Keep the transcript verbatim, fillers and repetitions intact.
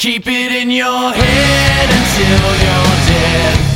Keep it in your head until you're dead.